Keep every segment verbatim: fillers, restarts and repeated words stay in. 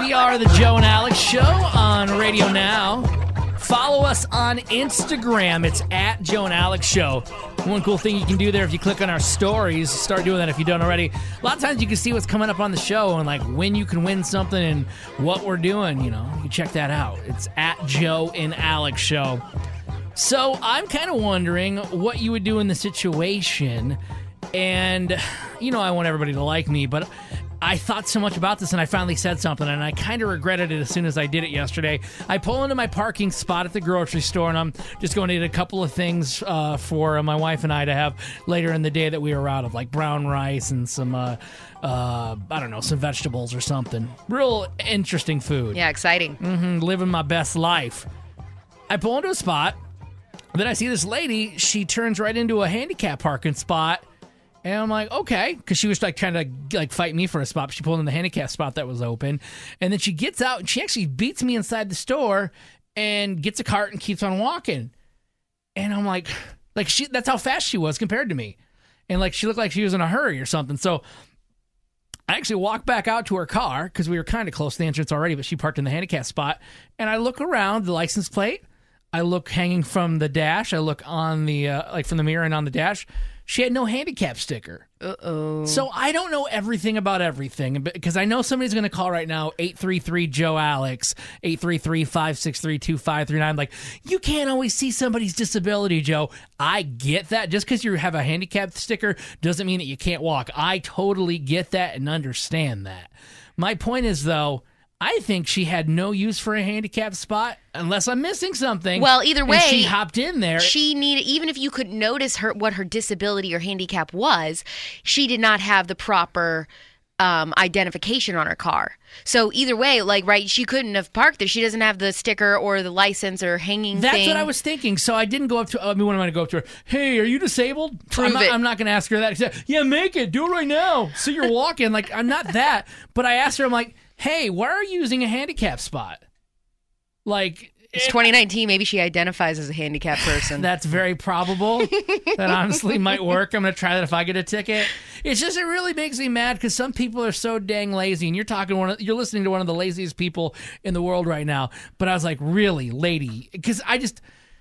We are the Joe and Alex Show on Radio Now. Follow us on Instagram. It's at Joe and Alex Show. One cool thing you can do there if you click on our stories, start doing that if you don't already. A lot of times you can see what's coming up on the show and like when you can win something and what we're doing. You know, you can check that out. It's at Joe and Alex Show. So I'm kind of wondering what you would do in the situation. And, you know, I want everybody to like me, but I thought so much about this and I finally said something and I kind of regretted it as soon as I did it yesterday. I pull into my parking spot at the grocery store and I'm just going to get a couple of things uh, for my wife and I to have later in the day that we were out of, like brown rice and some, uh, uh, I don't know, some vegetables or something. Real interesting food. Yeah, exciting. Mm-hmm, living my best life. I pull into a spot, then I see this lady, she turns right into a handicap parking spot. And I'm like, okay, because she was like trying to like fight me for a spot. But she pulled in the handicap spot that was open, and then she gets out and she actually beats me inside the store and gets a cart and keeps on walking. And I'm like, like she that's how fast she was compared to me, and like she looked like she was in a hurry or something. So I actually walked back out to her car because we were kind of close to the entrance already, but she parked in the handicap spot. And I look around the license plate. I look hanging from the dash. I look on the uh, like from the mirror and on the dash. She had no handicap sticker. Uh-oh. So I don't know everything about everything because I know somebody's going to call right now, eight three three, Joe Alex, eight three three, five six three, two five three nine. Like, you can't always see somebody's disability, Joe. I get that. Just because you have a handicap sticker doesn't mean that you can't walk. I totally get that and understand that. My point is, though, I think she had no use for a handicap spot unless I'm missing something. Well, either way, and she hopped in there. She needed, even if you could notice her what her disability or handicap was, she did not have the proper um, identification on her car. So either way, like, right, she couldn't have parked there. She doesn't have the sticker or the license or hanging That's thing. what I was thinking. So I didn't go up to, I mean, when am I going to go up to her? Hey, are you disabled? Prove I'm not, it. I'm not going to ask her that. She said, yeah, make it. Do it right now. So you're walking. Like, I'm not that. But I asked her, I'm like, hey, why are you using a handicap spot? Like, It's twenty nineteen. Maybe she identifies as a handicapped person. that's very probable. That honestly might work. I'm going to try that if I get a ticket. It's just, it really makes me mad because some people are so dang lazy, and you're talking one of, you're listening to one of the laziest people in the world right now. But I was like, really, lady? Because I just,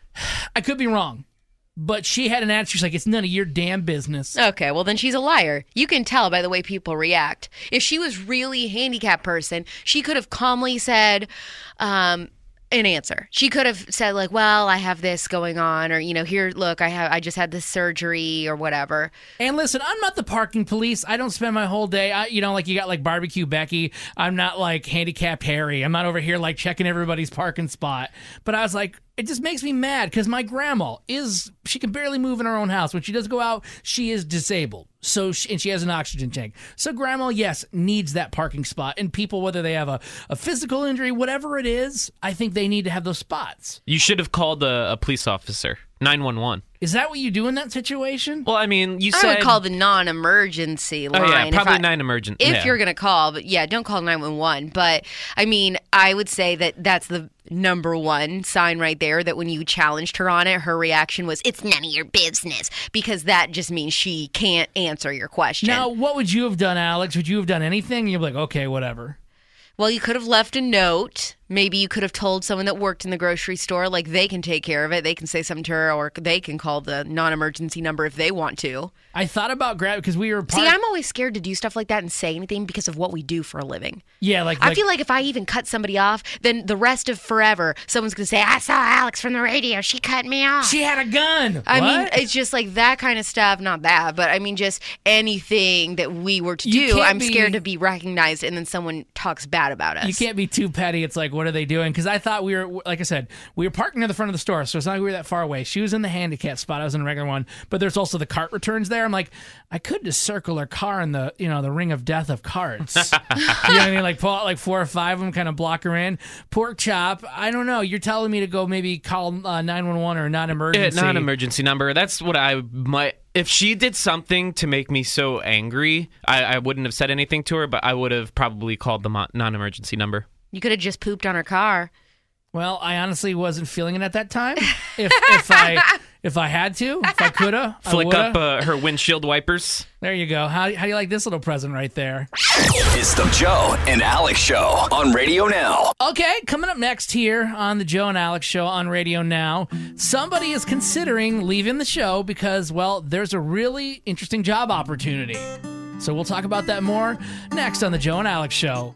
I could be wrong. But she had an answer. She's like, it's none of your damn business. Okay, well, then she's a liar. You can tell by the way people react. If she was really a handicapped person, she could have calmly said, um, an answer. She could have said, like, well, I have this going on, or, you know, here, look, I have, I just had this surgery or whatever. And listen, I'm not the parking police. I don't spend my whole day, I, you know, like you got like Barbecue Becky. I'm not like Handicapped Harry. I'm not over here like checking everybody's parking spot. But I was like, it just makes me mad because my grandma is, she can barely move in her own house. When she does go out, she is disabled. So, she, and she has an oxygen tank. So grandma, yes, needs that parking spot. And people, whether they have a, a physical injury, whatever it is, I think they need to have those spots. You should have called a, a police officer, nine one one. Is that what you do in that situation? Well, I mean, you I said... would call the non-emergency line. Oh, yeah, probably if I, non-emergent. If yeah. you're going to call, but yeah, don't call nine one one. But, I mean, I would say that that's the number one sign right there, that when you challenged her on it, her reaction was, it's none of your business, because that just means she can't answer your question. Now, what would you have done, Alex? Would you have done anything? You'd be like, okay, whatever. Well, you could have left a note. Maybe you could have told someone that worked in the grocery store, like, they can take care of it. They can say something to her, or they can call the non-emergency number if they want to. I thought about grab because we were part- See, I'm always scared to do stuff like that and say anything because of what we do for a living. Yeah, like, I like feel like if I even cut somebody off, then the rest of forever, someone's going to say, I saw Alex from the radio. She cut me off. she had a gun. I What? mean, it's just like that kind of stuff. Not that, but I mean, just anything that we were to You do, can't I'm be- scared to be recognized, and then someone talks bad about us. You can't be too petty. It's like, what are they doing? Because I thought we were, like I said, we were parked near the front of the store, so it's not like we were that far away. She was in the handicap spot. I was in the regular one, but there's also the cart returns there. I'm like, I could just circle her car in the, you know, the ring of death of carts. You know what I mean? Like pull out like four or five of them, kind of block her in. Pork chop. I don't know. You're telling me to go maybe call uh, nine one one or non-emergency. Yeah, non-emergency number. That's what I might... If she did something to make me so angry, I, I wouldn't have said anything to her, but I would have probably called the mo- non-emergency number. You could have just pooped on her car. Well, I honestly wasn't feeling it at that time. If if I If I had to, if I coulda, I Flick woulda. up uh, her windshield wipers. There you go. How, how do you like this little present right there? It's the Joe and Alex Show on Radio Now. Okay, coming up next here on the Joe and Alex Show on Radio Now, somebody is considering leaving the show because, well, there's a really interesting job opportunity. So we'll talk about that more next on the Joe and Alex Show.